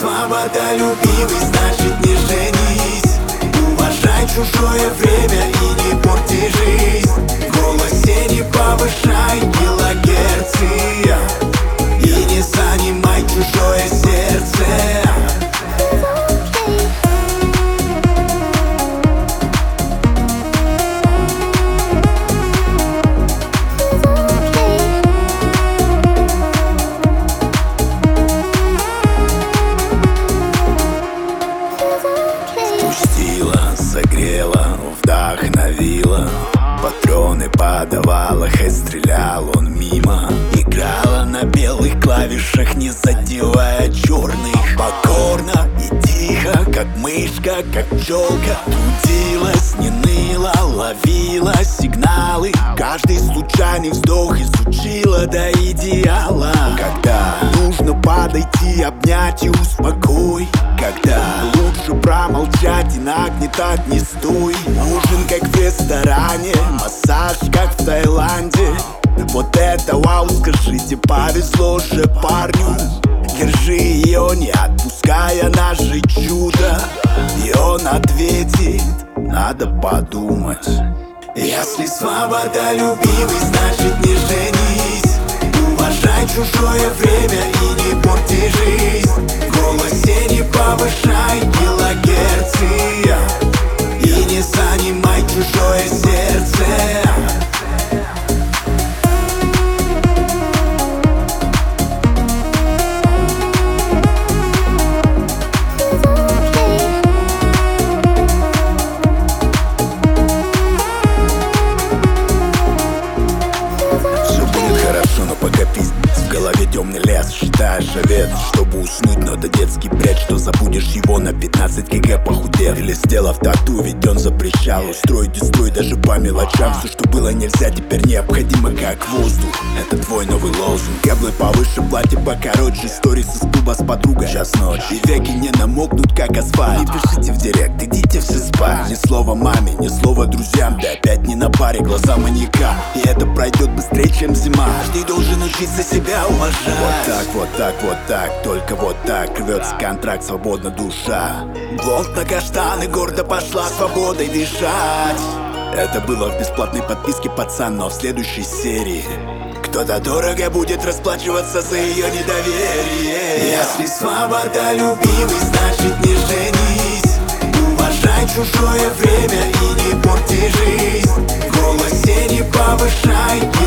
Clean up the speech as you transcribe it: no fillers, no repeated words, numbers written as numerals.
свобода, любимый, значит не женись. Уважай чужое время и не порти жизнь. В голосе не повышай килогерцы и не занимай чужое сердце. Согрела, вдохновила, патроны подавала, хоть стрелял он мимо. Играла на белых клавишах, не задевая черных. Покорно и тихо, как мышка, как пчелка. Трудилась, не ныла, ловила сигналы. Каждый случайный вздох изучила до идеала. Когда нужно подойти, обнять и успокой. Когда лучше промолчать и нагнетать не стой. Ужин как в ресторане, массаж как в Таиланде. Вот это вау, скажите, повезло же парню. Держи ее, не отпуская наше чудо. И он ответит, надо подумать. Если свобода, любимый, значит не женись. Уважай чужое время и не порти жизнь. В голосе не повышай килогерцы и не занимай чужое сердце. В голове темный лес, считаешь овец, чтобы уснуть, но это детский бред. Что забудешь его на 15 кг похудев. Или сделав тату, ведь он запрещал устроить и строить даже по мелочам. Все, что было нельзя, теперь необходимо как воздух. Это твой новый лозунг. Каблы повыше, платье покороче, сторис из клуба с подругой. Час ночи, и веки не намокнут, как асфальт. Не пишите в директ, идите все спать. Ни слова маме, ни слова друзьям. Ты опять не на паре, глаза маньяка. И это пройдет быстрее, чем зима. Каждый должен учиться себя уважать. Вот так, вот так, вот так, только вот так рвется контракт, свободна душа. Блонд на каштаны, гордо пошла свободой дышать. Это было в бесплатной подписке, пацан, но в следующей серии кто-то дорого будет расплачиваться за ее недоверие. Если свобода, любимый, значит не женись. Уважай чужое время и не порти жизнь. В голосе не повышай